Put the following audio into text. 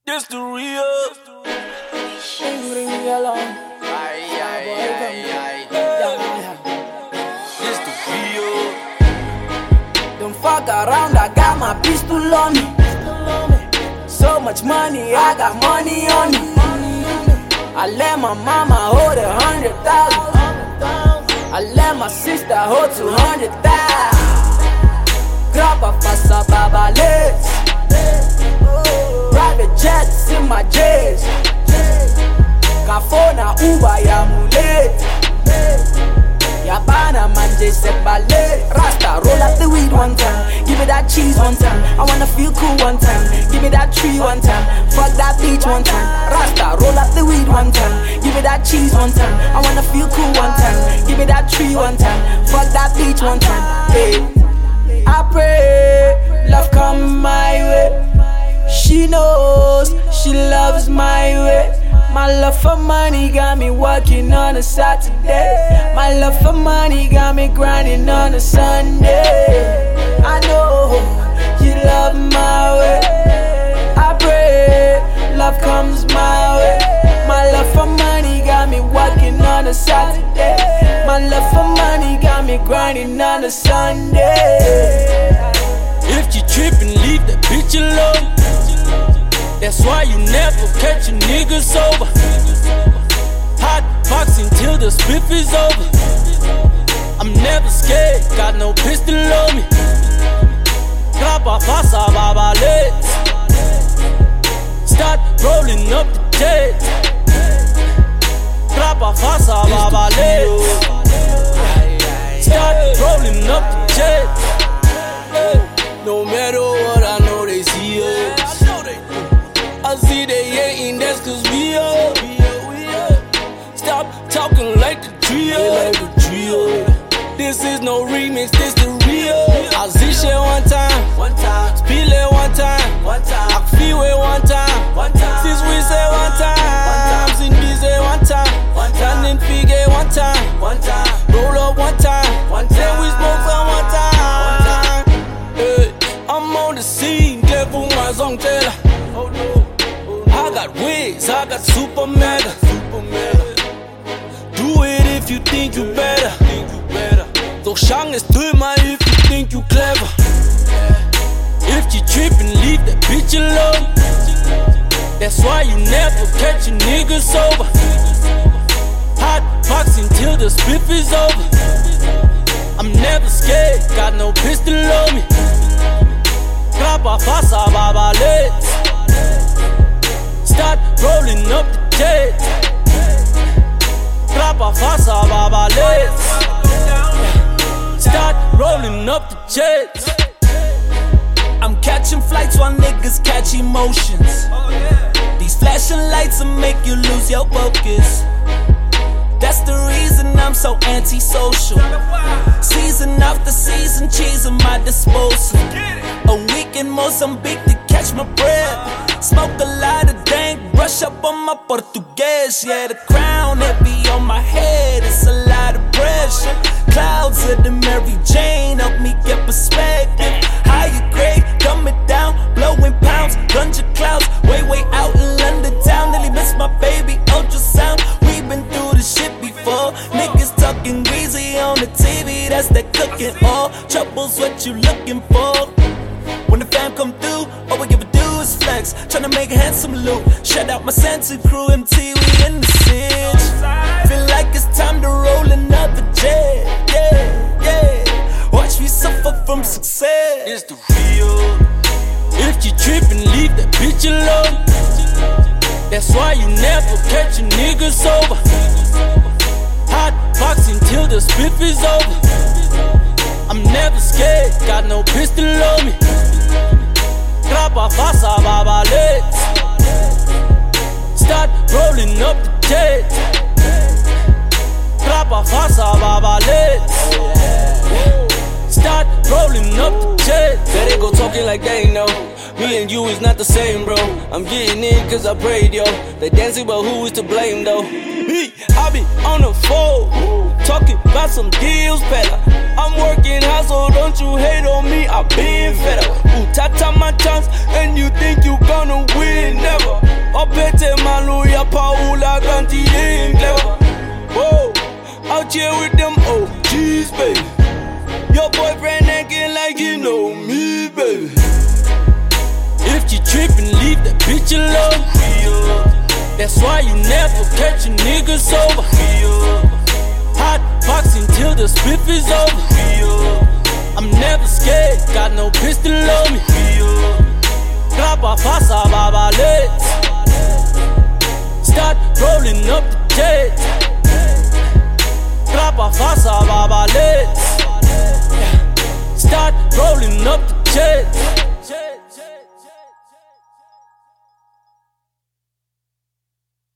This the real. This the real. Don't fuck around, I got my pistol on me. So much money, I got money on me. I let my mama hold 100,000. I let my sister hold 200,000. Grab a fassa babales. Private jets in my jets. Kafona Uber ya mulet. Yabana manje se ballet. Rasta roll up the weed one time. Give me that cheese one time. I wanna feel cool one time. Give me that tree one time. Fuck that beach one time. Rasta roll up the weed one time. Give me that cheese one time. I wanna feel cool one time. Give me that tree one time. Fuck that beach one time. Hey, I pray love come my way. She knows she loves my way. My love for money got me working on a Saturday. My love for money got me grinding on a Sunday. I know you love my way. I pray love comes my way. My love for money got me working on a Saturday. My love for money got me grinding on a Sunday. If you trippin', leave that bitch alone. That's why you never catch a nigga sober. Hot boxing till the spliff is over. I'm never scared, got no pistol on me. Graba pasa babales. Start rolling up the jet. Graba pasa babales. Start rolling up the jet. No matter what, I know they see us. I see they hating, that's cause we up. Stop talking like the trio. This is no remix, this the real. I see shit one time, spill it one time, I feel it one time. Since we say one time, since we say one time, London figure one time, roll up one time, then we smoke some one time. Hey, I'm on the scene, get for my song teller. I got wigs, I got super mega. Do it if you think you better. So shang is doing my if you think you clever. If you trippin', leave that bitch alone. That's why you never catch a nigga sober. Hot boxing till the spliff is over. I'm never scared, got no pistol on me. Graba pasa babales. Start rolling up the jet. Graba pasa babales. Start rolling up the jet. I'm catching flights while niggas catch emotions. These flashing lights will make you lose your focus. That's the reason I'm so antisocial. Season after season, cheese at my disposal. A week in Mozambique to catch my breath. Smoke a lot of dank, brush up on my Portuguese. Yeah, the crown heavy on my head, it's a lot of pressure. Clouds of the Mary Jane help me get perspective. Higher grade, coming down, blowing pounds, ganja clouds. Way out in London town, nearly missed my baby ultrasound. We been through this shit before. Niggas talking greasy on the TV, that's that cooking. All trouble's what you looking for. When the fam come through, all we give a do is flex. Tryna make a handsome loot. Shout out my Santa crew, MT, we in the sitch. Feel like it's time to roll another jet. Yeah. Watch me suffer from success. It's the real. If you trippin', leave that bitch alone. That's why you never catch a nigga sober. Hot boxing till the spliff is over. I'm never scared, got no pistol on me. Graba pasa babales. Start rolling up the jet. Graba pasa babales. Start rolling up the jet. They ain't go talking like they know. Me and you is not the same, bro. I'm getting in cause I prayed, yo. They dancing, but who is to blame, though? Me, I be on the phone, talking about some deals, fella. I'm working hard, so don't you hate on me, I been fed up. Ooh, tata my chance, and you think you gonna win, never. chill with them OGs, baby. Your boyfriend acting like you know me, baby. If you trippin', leave that bitch alone. That's why you never catch a nigga sober. Hot boxing till the spliff is over. I'm never scared, got no pistol on me. Clapa pasa babalettes. Start rolling up the jets. Clapa pasa babalettes. Start rolling up the jets.